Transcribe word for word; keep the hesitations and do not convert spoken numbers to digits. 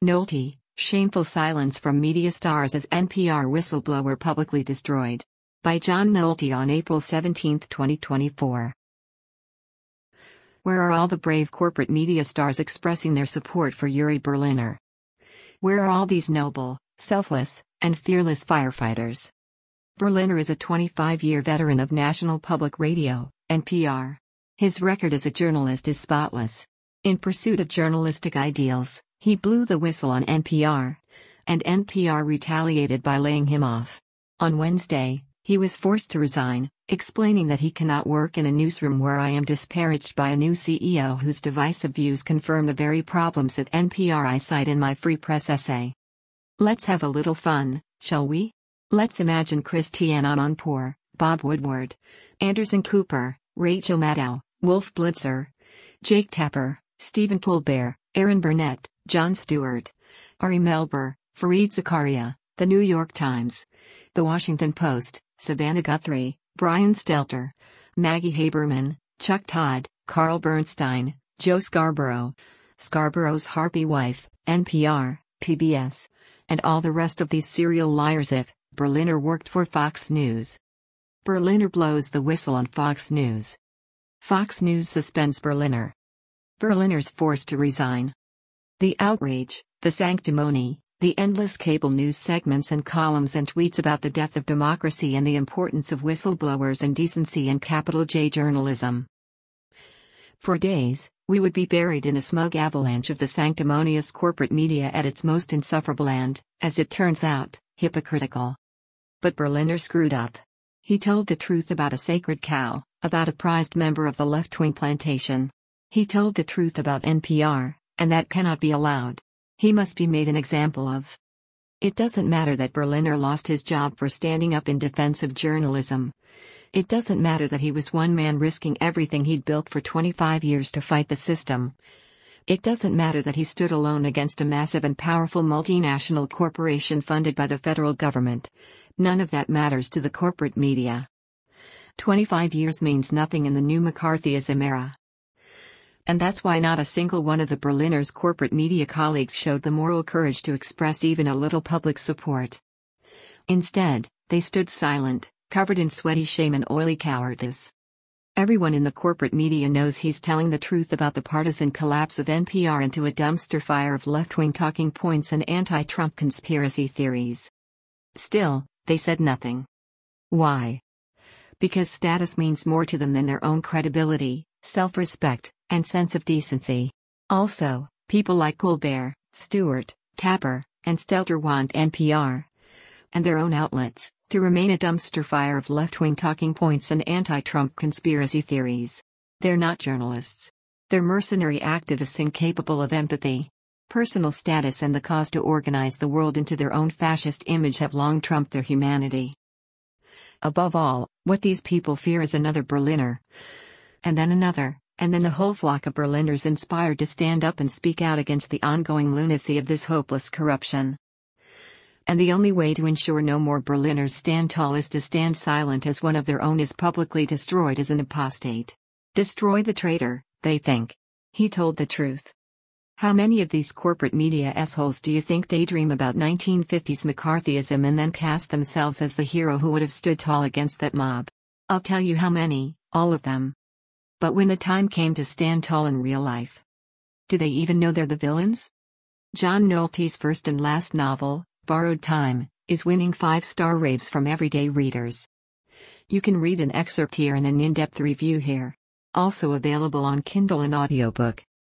Nolte, Shameful Silence from Media Stars as N P R Whistleblower Publicly Destroyed. By John Nolte on April seventeenth, twenty twenty-four. Where are all the brave corporate media stars expressing their support for Yuri Berliner? Where are all these noble, selfless, and fearless firefighters? Berliner is a twenty-five-year veteran of National Public Radio, N P R. His record as a journalist is spotless. In pursuit of journalistic ideals, he blew the whistle on N P R, and N P R retaliated by laying him off. On Wednesday, he was forced to resign, explaining that he cannot work in a newsroom where I am disparaged by a new C E O whose divisive views confirm the very problems at N P R I cite in my Free Press essay. Let's have a little fun, shall we? Let's imagine Christiane Amanpour, Bob Woodward, Anderson Cooper, Rachel Maddow, Wolf Blitzer, Jake Tapper, Stephen Colbert, Aaron Burnett, Jon Stewart, Ari Melber, Fareed Zakaria, The New York Times, The Washington Post, Savannah Guthrie, Brian Stelter, Maggie Haberman, Chuck Todd, Carl Bernstein, Joe Scarborough, Scarborough's harpy wife, N P R, P B S, and all the rest of these serial liars if Berliner worked for Fox News. Berliner blows the whistle on Fox News. Fox News suspends Berliner. Berliner's forced to resign. The outrage, the sanctimony, the endless cable news segments and columns and tweets about the death of democracy and the importance of whistleblowers and decency and capital J journalism. For days, we would be buried in a smug avalanche of the sanctimonious corporate media at its most insufferable and, as it turns out, hypocritical. But Berliner screwed up. He told the truth about a sacred cow, about a prized member of the left-wing plantation. He told the truth about N P R, and that cannot be allowed. He must be made an example of. It doesn't matter that Berliner lost his job for standing up in defense of journalism. It doesn't matter that he was one man risking everything he'd built for twenty-five years to fight the system. It doesn't matter that he stood alone against a massive and powerful multinational corporation funded by the federal government. None of that matters to the corporate media. twenty-five years means nothing in the new McCarthyism era. And that's why not a single one of the Berliner's corporate media colleagues showed the moral courage to express even a little public support. Instead, they stood silent, covered in sweaty shame and oily cowardice. Everyone in the corporate media knows he's telling the truth about the partisan collapse of N P R into a dumpster fire of left-wing talking points and anti-Trump conspiracy theories. Still, they said nothing. Why? Because status means more to them than their own credibility, self-respect, and sense of decency. Also, people like Colbert, Stewart, Tapper, and Stelter want N P R and their own outlets to remain a dumpster fire of left-wing talking points and anti-Trump conspiracy theories. They're not journalists. They're mercenary activists incapable of empathy. Personal status and the cause to organize the world into their own fascist image have long trumped their humanity. Above all, what these people fear is another Berliner. And then another, and then a whole flock of Berliners inspired to stand up and speak out against the ongoing lunacy of this hopeless corruption. And the only way to ensure no more Berliners stand tall is to stand silent as one of their own is publicly destroyed as an apostate. Destroy the traitor, they think. He told the truth. How many of these corporate media assholes do you think daydream about nineteen fifties McCarthyism and then cast themselves as the hero who would have stood tall against that mob? I'll tell you how many, all of them. But when the time came to stand tall in real life, do they even know they're the villains? John Nolte's first and last novel, Borrowed Time, is winning five-star raves from everyday readers. You can read an excerpt here and an in-depth review here. Also available on Kindle and audiobook.